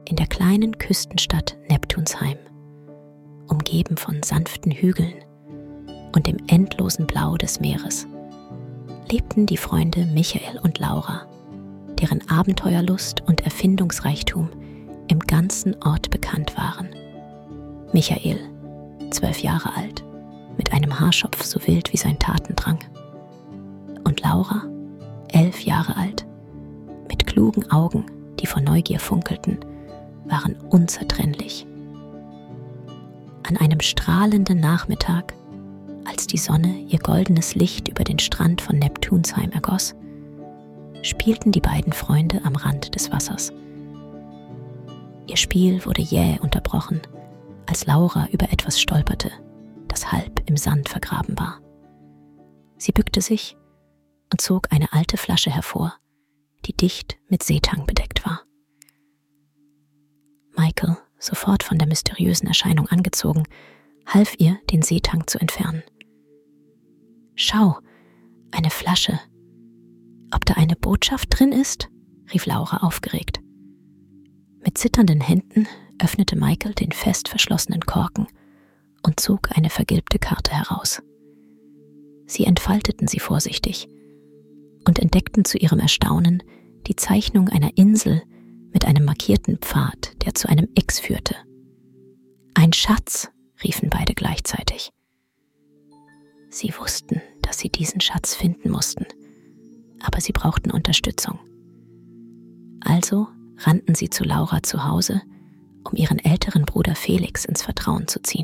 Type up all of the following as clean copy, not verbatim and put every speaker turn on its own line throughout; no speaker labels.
in der kleinen Küstenstadt Neptunsheim, umgeben von sanften Hügeln und dem endlosen Blau des Meeres, lebten die Freunde Michael und Laura, deren Abenteuerlust und Erfindungsreichtum im ganzen Ort bekannt waren. Michael, 12 Jahre alt, mit einem Haarschopf so wild wie sein Tatendrang. Und Laura, 11 Jahre alt, mit klugen Augen, die vor Neugier funkelten, waren unzertrennlich. An einem strahlenden Nachmittag, als die Sonne ihr goldenes Licht über den Strand von Neptunsheim ergoss, spielten die beiden Freunde am Rand des Wassers. Ihr Spiel wurde jäh unterbrochen, als Laura über etwas stolperte, das halb im Sand vergraben war. Sie bückte sich und zog eine alte Flasche hervor, die dicht mit Seetang bedeckt war. Michael, sofort von der mysteriösen Erscheinung angezogen, half ihr, den Seetang zu entfernen. »Schau, eine Flasche. Ob da eine Botschaft drin ist?« rief Laura aufgeregt. Mit zitternden Händen öffnete Michael den fest verschlossenen Korken und zog eine vergilbte Karte heraus. Sie entfalteten sie vorsichtig und entdeckten zu ihrem Erstaunen die Zeichnung einer Insel mit einem markierten Pfad, der zu einem X führte. »Ein Schatz«, riefen beide gleichzeitig. Sie wussten, dass sie diesen Schatz finden mussten, aber sie brauchten Unterstützung. Also rannten sie zu Laura zu Hause, um ihren älteren Bruder Felix ins Vertrauen zu ziehen.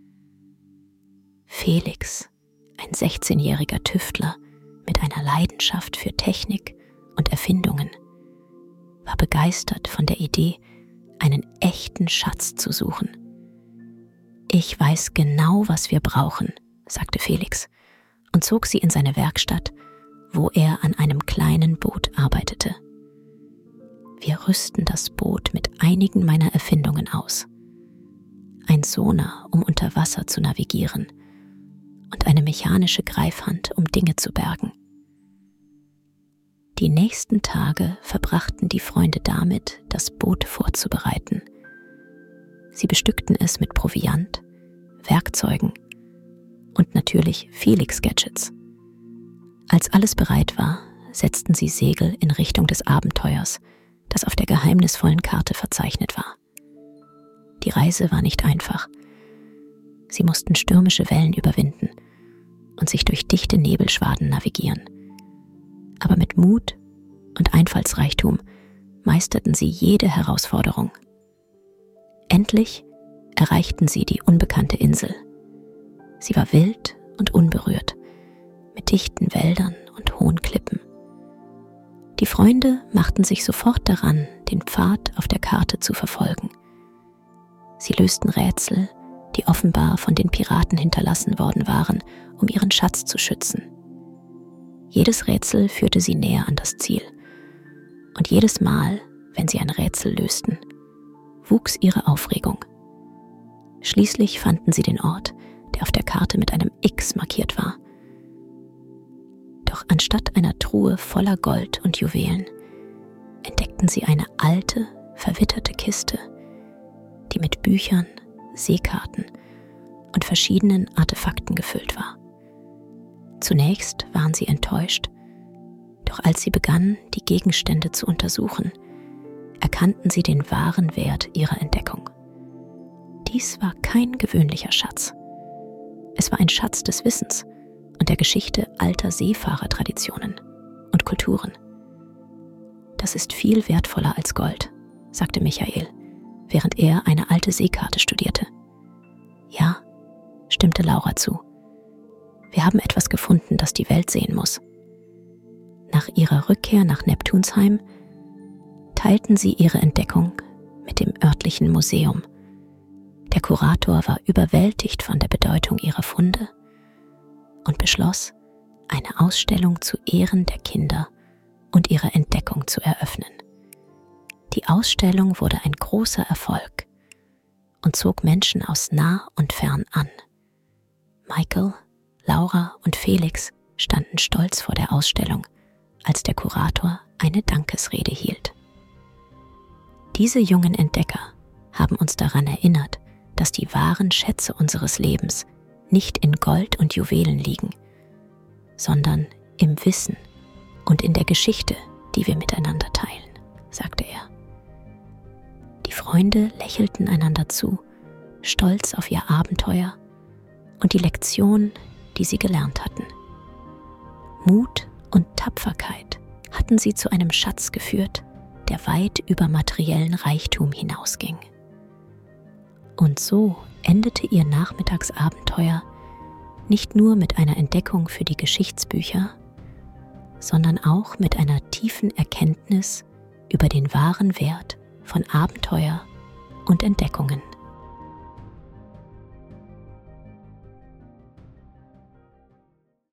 Felix, ein 16-jähriger Tüftler mit einer Leidenschaft für Technik und Erfindungen, war begeistert von der Idee, einen echten Schatz zu suchen. »Ich weiß genau, was wir brauchen«, sagte Felix und zog sie in seine Werkstatt, wo er an einem kleinen Boot arbeitete. »Wir rüsten das Boot mit einigen meiner Erfindungen aus. Ein Sonar, um unter Wasser zu navigieren, und eine mechanische Greifhand, um Dinge zu bergen.« Die nächsten Tage verbrachten die Freunde damit, das Boot vorzubereiten. Sie bestückten es mit Proviant, Werkzeugen und natürlich Felix-Gadgets. Als alles bereit war, setzten sie Segel in Richtung des Abenteuers, das auf der geheimnisvollen Karte verzeichnet war. Die Reise war nicht einfach. Sie mussten stürmische Wellen überwinden und sich durch dichte Nebelschwaden navigieren. Aber mit Mut und Einfallsreichtum meisterten sie jede Herausforderung. Endlich erreichten sie die unbekannte Insel. Sie war wild und unberührt, mit dichten Wäldern und hohen Klippen. Die Freunde machten sich sofort daran, den Pfad auf der Karte zu verfolgen. Sie lösten Rätsel, die offenbar von den Piraten hinterlassen worden waren, um ihren Schatz zu schützen. Jedes Rätsel führte sie näher an das Ziel. Und jedes Mal, wenn sie ein Rätsel lösten, wuchs ihre Aufregung. Schließlich fanden sie den Ort, der auf der Karte mit einem X markiert war. Doch anstatt einer Truhe voller Gold und Juwelen, entdeckten sie eine alte, verwitterte Kiste, die mit Büchern, Seekarten und verschiedenen Artefakten gefüllt war. Zunächst waren sie enttäuscht, doch als sie begannen, die Gegenstände zu untersuchen, erkannten sie den wahren Wert ihrer Entdeckung. Dies war kein gewöhnlicher Schatz. Es war ein Schatz des Wissens und der Geschichte alter Seefahrertraditionen und Kulturen. »Das ist viel wertvoller als Gold«, sagte Michael, während er eine alte Seekarte studierte. »Ja«, stimmte Laura zu. »Wir haben etwas gefunden, das die Welt sehen muss.« Nach ihrer Rückkehr nach Neptunsheim teilten sie ihre Entdeckung mit dem örtlichen Museum. Der Kurator war überwältigt von der Bedeutung ihrer Funde und beschloss, eine Ausstellung zu Ehren der Kinder und ihrer Entdeckung zu eröffnen. Die Ausstellung wurde ein großer Erfolg und zog Menschen aus nah und fern an. Michael, Laura und Felix standen stolz vor der Ausstellung, als der Kurator eine Dankesrede hielt. Diese jungen Entdecker haben uns daran erinnert, dass die wahren Schätze unseres Lebens nicht in Gold und Juwelen liegen, sondern im Wissen und in der Geschichte, die wir miteinander teilen, sagte er. Die Freunde lächelten einander zu, stolz auf ihr Abenteuer und die Lektion, die sie gelernt hatten. Mut und Tapferkeit hatten sie zu einem Schatz geführt, der weit über materiellen Reichtum hinausging. Und so endete ihr Nachmittagsabenteuer nicht nur mit einer Entdeckung für die Geschichtsbücher, sondern auch mit einer tiefen Erkenntnis über den wahren Wert von Abenteuer und Entdeckungen.